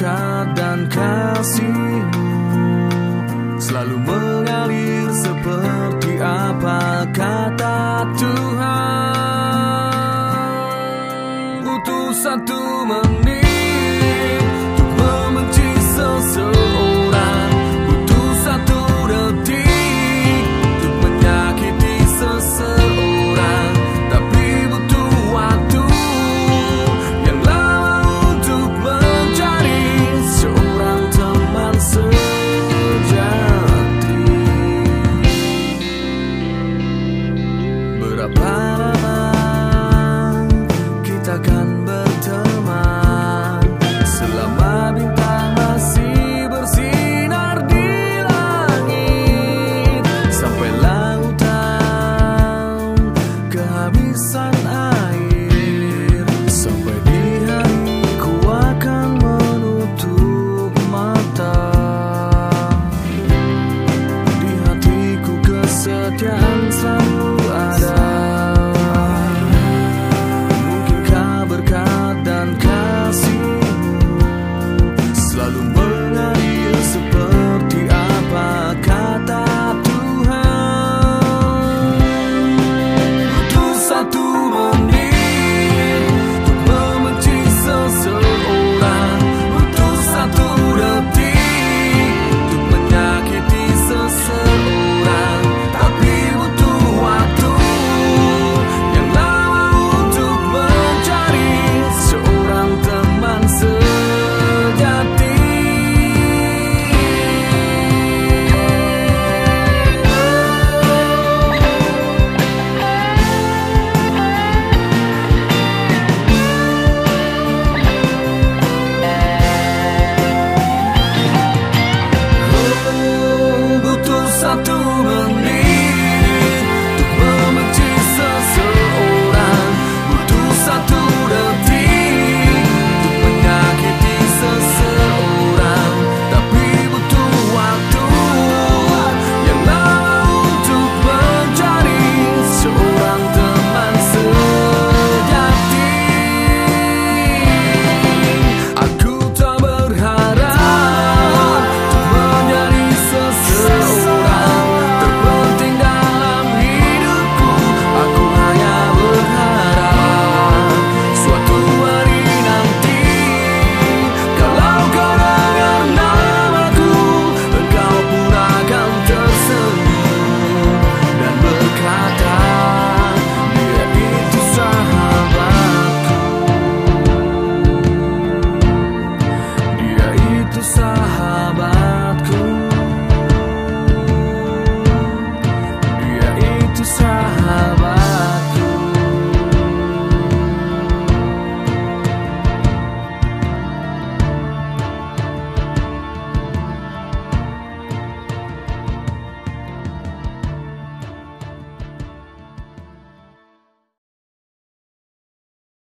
berkat dan kasih-Mu selalu mengalir seperti apa kata Tuhan. Butuh satu menit untuk membenci seseorang, butuh satu detik untuk menyakiti seseorang, tapi butuh waktu yang lama untuk mencari seorang teman sejati. Berapa lama kita akan berteman selama bintang masih bersinar di langit, sampai lautan kehabisan air, sampai di hariku akan menutup mata. Di hatiku kesetiaan selalu ada. Mungkinkah berkat dan kasih-Mu selalu mengalir seperti apa kata Tuhan. Butuh satu menit untuk membenci seseorang, butuh satu detik untuk menyakiti seseorang, tapi butuh waktu yang lama untuk mencari seorang teman sejati. Butuh satu menit untuk membenci seseorang, butuh satu detik untuk menyakiti seseorang, tapi butuh waktu yang lama untuk mencari seorang teman sejati. Aku tak berharap untuk menjadi seseorang terpenting dalam hidupku. Aku hanya berharap suatu hari nanti, kalau kau dengar namaku, engkau pun akan tersenyum dan berkata, dia itu sahabatku, dia itu sahabatku.